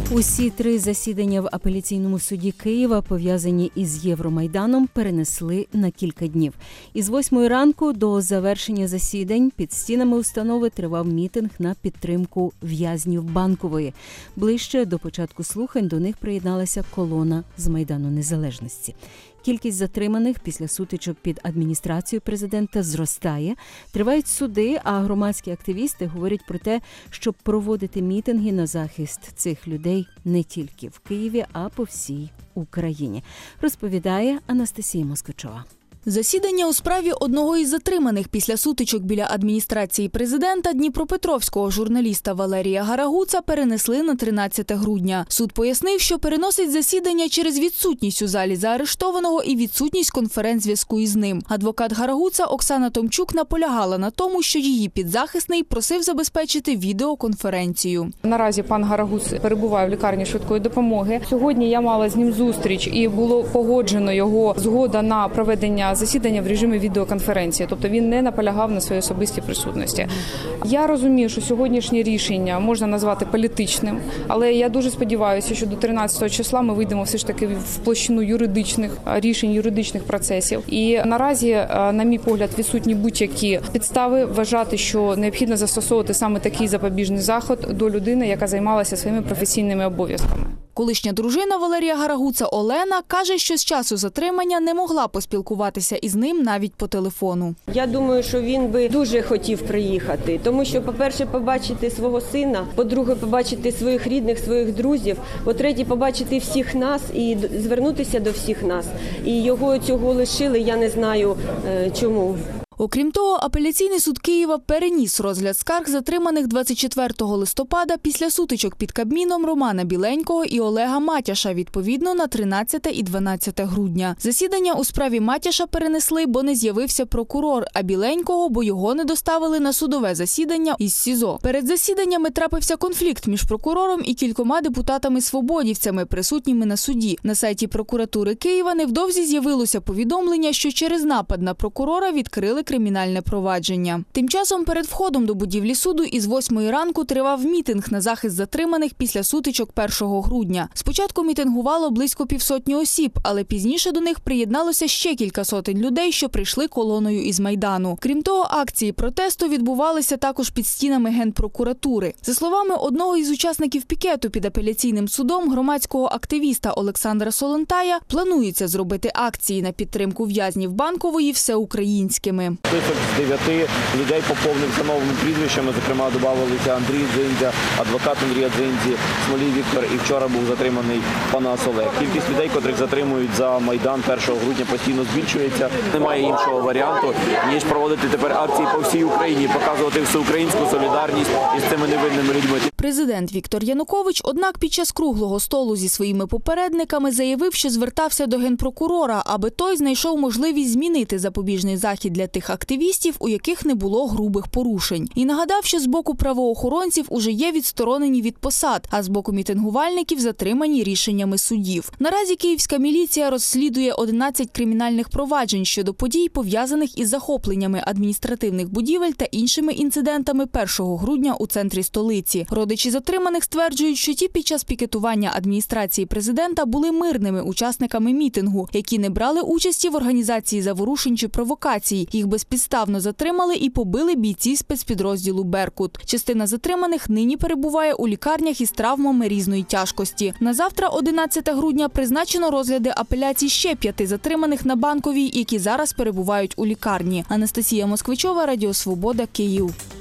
Усі 3 засідання в апеляційному суді Києва, пов'язані із Євромайданом, перенесли на кілька днів. Із 8 ранку до завершення засідань під стінами установи тривав мітинг на підтримку в'язнів Банкової. Ближче до початку слухань до них приєдналася колона з Майдану Незалежності. Кількість затриманих після сутичок під адміністрацією президента зростає. Тривають суди, а громадські активісти говорять про те, щоб проводити мітинги на захист цих людей не тільки в Києві, а по всій Україні. Розповідає Анастасія Москвичова. Засідання у справі одного із затриманих після сутичок біля адміністрації президента дніпропетровського журналіста Валерія Гарагуца перенесли на 13 грудня. Суд пояснив, що переносить засідання через відсутність у залі заарештованого і відсутність конференц-зв'язку із ним. Адвокат Гарагуца Оксана Томчук наполягала на тому, що її підзахисний просив забезпечити відеоконференцію. Наразі пан Гарагуц перебуває в лікарні швидкої допомоги. Сьогодні я мала з ним зустріч і було погоджено його згода на проведення засідання в режимі відеоконференції, тобто він не наполягав на своїй особистій присутності. Я розумію, що сьогоднішнє рішення можна назвати політичним, але я дуже сподіваюся, що до 13 числа ми вийдемо все ж таки в площину юридичних рішень, юридичних процесів. І наразі, на мій погляд, відсутні будь-які підстави вважати, що необхідно застосовувати саме такий запобіжний захід до людини, яка займалася своїми професійними обов'язками. Колишня дружина Валерія Гарагуца Олена каже, що з часу затримання не могла поспілкуватися із ним навіть по телефону. Я думаю, що він би дуже хотів приїхати, тому що, по-перше, побачити свого сина, по-друге, побачити своїх рідних, своїх друзів, по-третє, побачити всіх нас і звернутися до всіх нас. І його цього лишили, я не знаю чому. Окрім того, апеляційний суд Києва переніс розгляд скарг затриманих 24 листопада після сутичок під Кабміном Романа Біленького і Олега Матяша, відповідно, на 13 і 12 грудня. Засідання у справі Матяша перенесли, бо не з'явився прокурор, а Біленького, бо його не доставили на судове засідання із СІЗО. Перед засіданнями трапився конфлікт між прокурором і кількома депутатами-свободівцями, присутніми на суді. На сайті прокуратури Києва невдовзі з'явилося повідомлення, що через напад на прокурора відкрили кримінальне провадження. Тим часом перед входом до будівлі суду із 8 ранку тривав мітинг на захист затриманих після сутичок 1 грудня. Спочатку мітингувало близько 500 осіб, але пізніше до них приєдналося ще кілька сотень людей, що прийшли колоною із Майдану. Крім того, акції протесту відбувалися також під стінами Генпрокуратури. За словами одного із учасників пікету під апеляційним судом, громадського активіста Олександра Солонтая, планується зробити акції на підтримку в'язнів Банкової всеукраїнськими. Список з 9 людей поповнився новими прізвищами, зокрема, додавалися Андрій Дзиндзя, адвокат Андрія Дзиндзі, Смолій Віктор, і вчора був затриманий Панас Олег. Кількість людей, котрих затримують за Майдан 1 грудня, постійно збільшується. Немає іншого варіанту, ніж проводити тепер акції по всій Україні, показувати всеукраїнську солідарність із цими невинними людьми. Президент Віктор Янукович, однак, під час круглого столу зі своїми попередниками заявив, що звертався до Генпрокурора, аби той знайшов можливість змінити запобіжний захід для тих активістів, у яких не було грубих порушень. І нагадав, що з боку правоохоронців уже є відсторонені від посад, а з боку мітингувальників затримані рішеннями судів. Наразі київська міліція розслідує 11 кримінальних проваджень щодо подій, пов'язаних із захопленнями адміністративних будівель та іншими інцидентами 1 грудня у центрі столиці. Родичі затриманих стверджують, що ті під час пікетування адміністрації президента були мирними учасниками мітингу, які не брали участі в організації заворушень чи провокацій. Їх безпідставно затримали і побили бійці спецпідрозділу «Беркут». Частина затриманих нині перебуває у лікарнях із травмами різної тяжкості. На завтра, 11 грудня, призначено розгляди апеляцій ще 5 затриманих на Банковій, які зараз перебувають у лікарні. Анастасія Москвичова, Радіо Свобода, Київ.